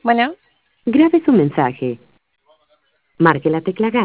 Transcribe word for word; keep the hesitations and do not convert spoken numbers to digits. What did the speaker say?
Bueno, Grabe su mensaje. Marque la tecla gato.